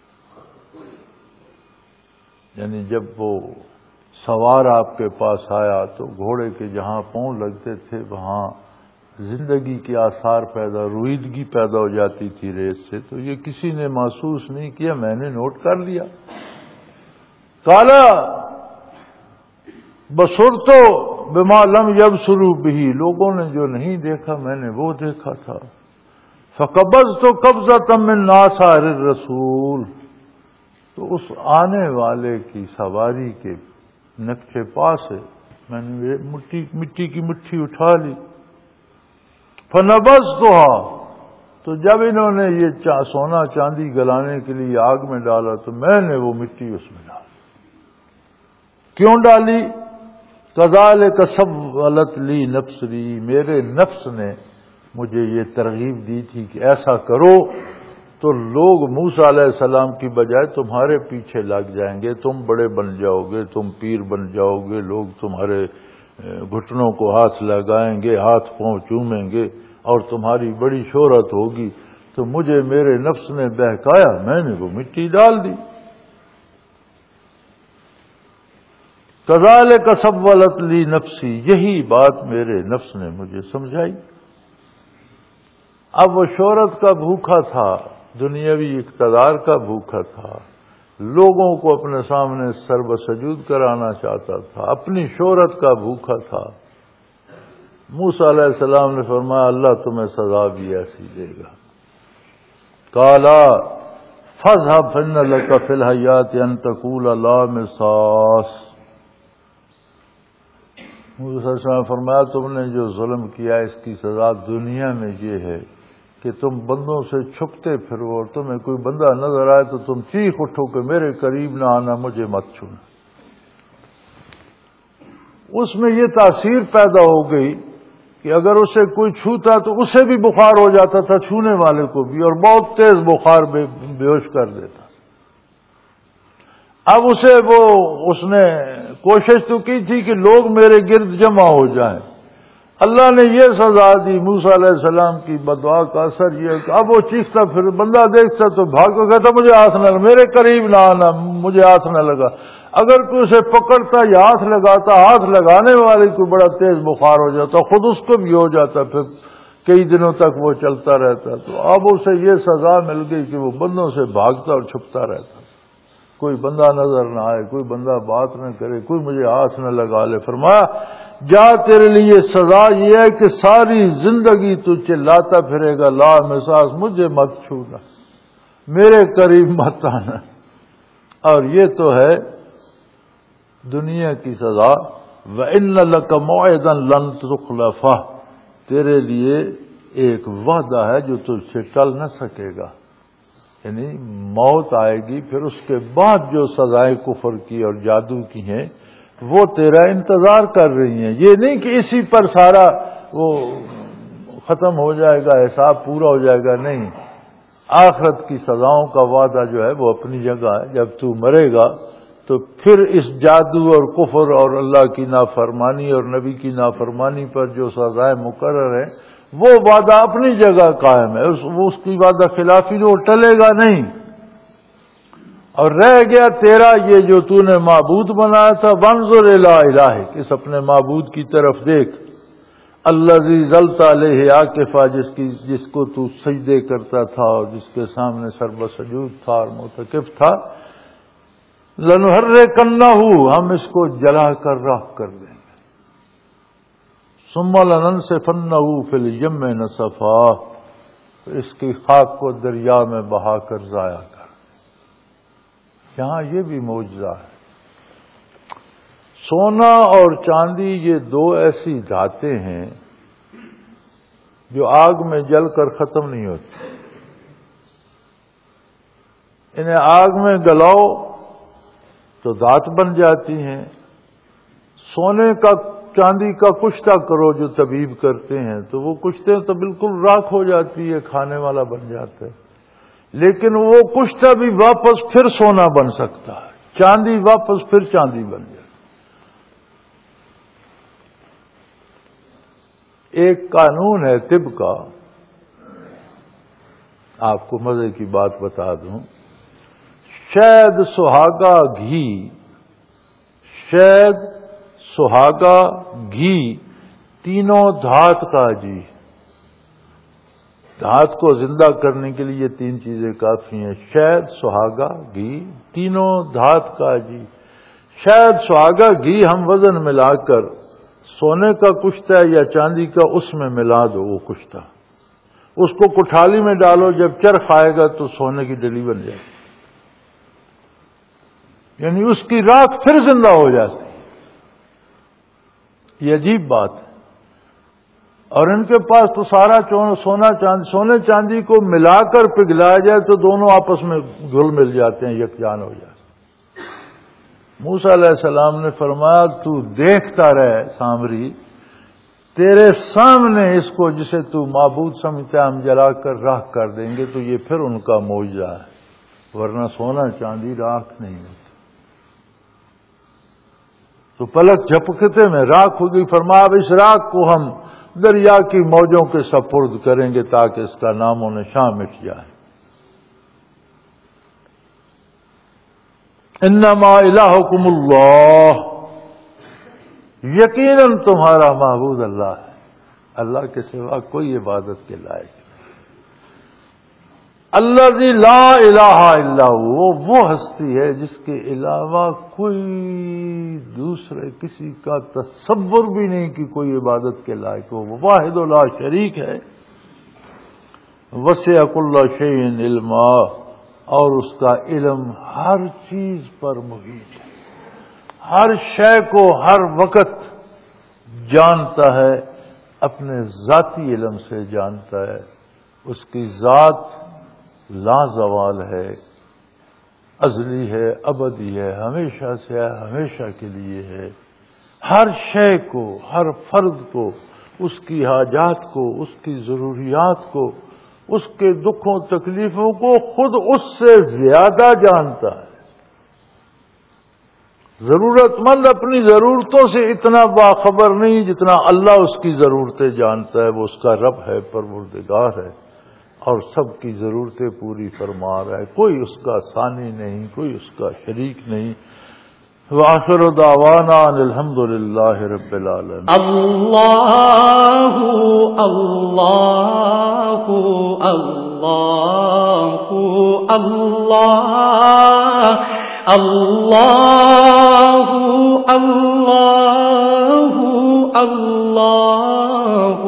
یعنی جب وہ سوار آپ کے پاس آیا تو گھوڑے کے جہاں پاؤں لگتے تھے وہاں زندگی کے آثار پیدا، رویدگی پیدا ہو جاتی تھی ریت سے، تو یہ کسی نے محسوس نہیں کیا، میں نے نوٹ کر لیا۔ کالا بصرت بما لم یبصروا به، لوگوں نے جو نہیں دیکھا میں نے وہ دیکھا تھا۔ فقبضت قبضۃ من آثار الرسول، تو اس آنے والے کی سواری کے نقشے پا سے میں نے مٹی کی مٹھی اٹھا لی۔ فنبذتها، تو جب انہوں نے یہ سونا چاندی گلانے کے لیے آگ میں ڈالا تو میں نے وہ مٹی اس میں ڈالی۔ کیوں ڈالی؟ کذالک سولت لی نفسی، میرے نفس نے مجھے یہ ترغیب دی تھی کہ ایسا کرو تو لوگ موسیٰ علیہ السلام کی بجائے تمہارے پیچھے لگ جائیں گے، تم بڑے بن جاؤ گے، تم پیر بن جاؤ گے، لوگ تمہارے گھٹنوں کو ہاتھ لگائیں گے، ہاتھ پاؤں چومیں گے اور تمہاری بڑی شہرت ہوگی۔ تو مجھے میرے نفس نے بہکایا، میں نے وہ مٹی ڈال دی۔ کذالک سولت لی نفسی، یہی بات میرے نفس نے مجھے سمجھائی۔ اب وہ شہرت کا بھوکا تھا، دنیاوی اقتدار کا بھوکا تھا، لوگوں کو اپنے سامنے سر بسجود کرانا چاہتا تھا، اپنی شہرت کا بھوکا تھا۔ موسیٰ علیہ السلام نے فرمایا اللہ تمہیں سزا بھی ایسی دے گا۔ قالا فاذهب فإن لك في الحیات ان تقول لا مساس، موسیٰ علیہ السلام نے فرمایا تم نے جو ظلم کیا اس کی سزا دنیا میں یہ ہے کہ تم بندوں سے چھپتے پھرو اور تمہیں کوئی بندہ نظر آئے تو تم چیخ اٹھو کہ میرے قریب نہ آنا، مجھے مت چھونا۔ اس میں یہ تاثیر پیدا ہو گئی کہ اگر اسے کوئی چھوتا تو اسے بھی بخار ہو جاتا تھا، چھونے والے کو بھی، اور بہت تیز بخار بے ہوش کر دیتا۔ اب اس نے کوشش تو کی تھی کہ لوگ میرے گرد جمع ہو جائیں، اللہ نے یہ سزا دی۔ موسیٰ علیہ السلام کی بدعا کا اثر یہ کہ اب وہ چیختا پھر بندہ دیکھتا تو بھاگ کر کہتا مجھے ہاتھ نہ لگا، میرے قریب نہ آنا، مجھے ہاتھ نہ لگا۔ اگر کوئی اسے پکڑتا یا ہاتھ لگاتا، ہاتھ لگانے والے کو بڑا تیز بخار ہو جاتا، خود اس کو بھی ہو جاتا، پھر کئی دنوں تک وہ چلتا رہتا۔ تو اب اسے یہ سزا مل گئی کہ وہ بندوں سے بھاگتا اور چھپتا رہتا، کوئی بندہ نظر نہ آئے، کوئی بندہ بات نہ کرے، کوئی مجھے ہاتھ نہ لگا لے۔ فرمایا جا تیرے لیے سزا یہ ہے کہ ساری زندگی تو چلاتا پھرے گا لا مساس، مجھے مت چھونا، میرے قریب مت آنا۔ اور یہ تو ہے دنیا کی سزا۔ وَإِنَّ لَكَ مَوْعِدًا لَن تُخْلَفَهُ، تیرے لیے ایک وعدہ ہے جو تجھ سے ٹل نہ سکے گا۔ یعنی موت آئے گی، پھر اس کے بعد جو سزائیں کفر کی اور جادو کی ہیں وہ تیرا انتظار کر رہی ہیں. یہ نہیں کہ اسی پر سارا وہ ختم ہو جائے گا، حساب پورا ہو جائے گا. نہیں، آخرت کی سزاؤں کا وعدہ جو ہے وہ اپنی جگہ ہے. جب تو مرے گا تو پھر اس جادو اور کفر اور اللہ کی نافرمانی اور نبی کی نافرمانی پر جو سزائیں مقرر ہیں وہ وعدہ اپنی جگہ قائم ہے. اس کی وعدہ خلافی جو ٹلے گا نہیں. اور رہ گیا تیرا یہ جو تو نے معبود بنایا تھا، وانظر الی الہک، اس اپنے معبود کی طرف دیکھ، الذی ظلت علیہ عاکفا، جس کو تو سجدے کرتا تھا اور جس کے سامنے سر بسجود تھا اور معتکف تھا. لنحرکنہ، ہم اس کو جلا کر راکھ کر دیں گے. ثم لننسفنہ فی الیم نسفا، اس کی خاک کو دریا میں بہا کر ضائع کر. یہاں یہ بھی معجزہ ہے. سونا اور چاندی یہ دو ایسی دھاتیں ہیں جو آگ میں جل کر ختم نہیں ہوتی. انہیں آگ میں گلاؤ تو دھات بن جاتی ہیں. سونے کا چاندی کا کشتہ کرو جو طبیب کرتے ہیں تو وہ کشتے تو بالکل راکھ ہو جاتی ہے، کھانے والا بن جاتا ہے. لیکن وہ کشتہ بھی واپس پھر سونا بن سکتا ہے، چاندی واپس پھر چاندی بن جائے. ایک قانون ہے طب کا، آپ کو مزے کی بات بتا دوں. شہد، سہاگا، گھی، شہد، سہاگا، گھی، تینوں دھات کا جی. دھات کو زندہ کرنے کے لیے یہ تین چیزیں کافی ہیں. شہد، سہاگا، گھی، تینوں دھات کا جی. شہد، سہاگا، گھی ہم وزن ملا کر سونے کا کشتہ یا چاندی کا اس میں ملا دو. وہ کشتہ اس کو کٹھالی میں ڈالو، جب چرخ آئے گا تو سونے کی ڈلی بن جائے گی. یعنی اس کی راکھ پھر زندہ ہو جاتی. یہ عجیب بات ہے. اور ان کے پاس تو سارا سونے چاندی کو ملا کر پگھلایا جائے تو دونوں آپس میں گھل مل جاتے ہیں، یکجان ہو جاتے ہیں. موسیٰ علیہ السلام نے فرمایا تو دیکھتا رہ سامری، تیرے سامنے اس کو جسے تو معبود سمجھتا ہے ہم جلا کر راکھ کر دیں گے. تو یہ پھر ان کا معجزہ ہے، ورنہ سونا چاندی راکھ نہیں ہوتی. تو پلک جھپکتے میں راکھ ہو گئی. فرمایا اب اس راکھ کو ہم دریا کی موجوں کے سپرد کریں گے تاکہ اس کا نام و نشان مٹ جائے. انما الہکم اللہ، یقیناً تمہارا معبود اللہ ہے، اللہ کے سوا کوئی عبادت کے لائق نہیں. الذی لا الہ الا ہو، وہ ہستی ہے جس کے علاوہ کوئی دوسرے کسی کا تصور بھی نہیں کہ کوئی عبادت کے لائق ہو. وہ واحد لا شریک ہے. وسع کل شیء علما، اور اس کا علم ہر چیز پر محیط ہے، ہر شے کو ہر وقت جانتا ہے، اپنے ذاتی علم سے جانتا ہے. اس کی ذات لا زوال ہے، ازلی ہے، ابدی ہے، ہمیشہ سے ہے، ہمیشہ کے لیے ہے. ہر شے کو، ہر فرد کو، اس کی حاجات کو، اس کی ضروریات کو، اس کے دکھوں تکلیفوں کو خود اس سے زیادہ جانتا ہے. ضرورت مند اپنی ضرورتوں سے اتنا باخبر نہیں جتنا اللہ اس کی ضرورتیں جانتا ہے. وہ اس کا رب ہے، پروردگار ہے، اور سب کی ضرورتیں پوری فرما رہا ہے. کوئی اس کا ثانی نہیں، کوئی اس کا شریک نہیں. وآخر دعوانا ان الحمد للہ رب العالمین. اللہ اللہ اللہ اللہ اللہ اللہ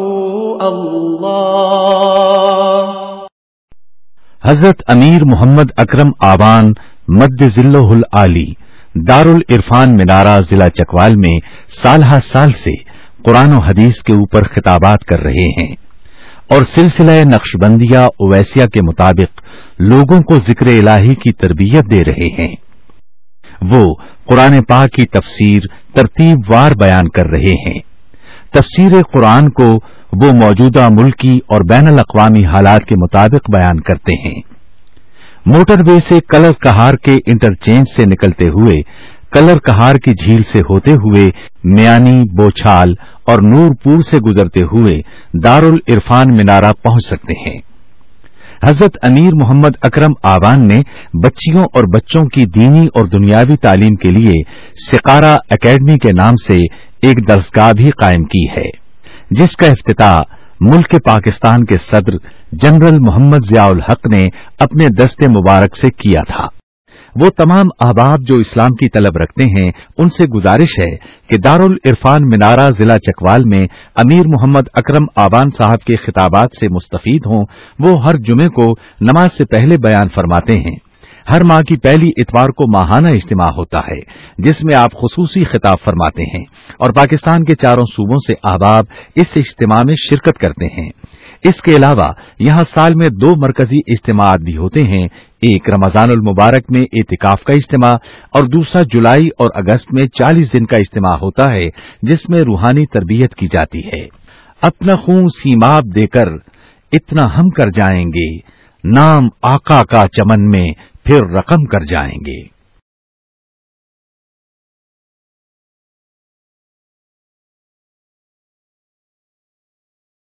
اللہ. حضرت امیر محمد اکرم آوان مد ذلہ العالی دار العرفان منارہ ضلع چکوال میں سال ہر سال سے قرآن و حدیث کے اوپر خطابات کر رہے ہیں. और सिलसिला नक्शबंदिया ओवैसिया के मुताबिक लोगों को जिक्र इलाही की तरबियत दे रहे हैं। वो कुरान पाक की तफसीर तरतीबवार बयान कर रहे हैं। तफसीर कुरान को वो मौजूदा मुल्की और बैनुल अक़वामी हालात के मुताबिक बयान करते हैं। मोटरवे से कलर कहार के इंटरचेंज से निकलते हुए कलर कहार की झील से होते हुए मियानी, बोछाल और नूरपुर से गुजरते हुए दारुल इरफान मिनारा पहुंच सकते हैं। हजरत अमीर मोहम्मद अकरम आवान ने बच्चियों और बच्चों की दीनी और दुनियावी तालीम के लिए सिकारा एकेडमी के नाम से एक दरसगाह भी कायम की है, जिसका इफ्तिताह मुल्क पाकिस्तान के सदर जनरल मोहम्मद जियाउल हक ने अपने दस्ते मुबारक से किया था। वो तमाम अहबाब जो इस्लाम की तलब रखते हैं, उनसे गुजारिश है कि दारुल इरफान मिनारा जिला चकवाल में अमीर मोहम्मद अकरम आवान साहब के खिताबात से मुस्तफीद हों। वो हर जुमे को नमाज से पहले बयान फरमाते हैं। हर माह की पहली इतवार को माहाना इज्तिमा होता है, जिसमें आप खुसूसी खिताब फरमाते हैं और पाकिस्तान के चारों सूबों से अहबाब इस इज्तिमा में शिरकत करते हैं। इसके अलावा यहां साल में 2 मरकजी इज्तिमात भी होते हैं, एक रमजानुल मुबारक में एतिकाफ का इज्तिमा और दूसरा जुलाई और अगस्त में 40 दिन का इज्तिमा होता है, जिसमें रूहानी तरबियत की जाती है। अपना खून सीमाब देकर इतना हम कर जाएंगे, नाम आका का चमन में फिर रकम कर जाएंगे।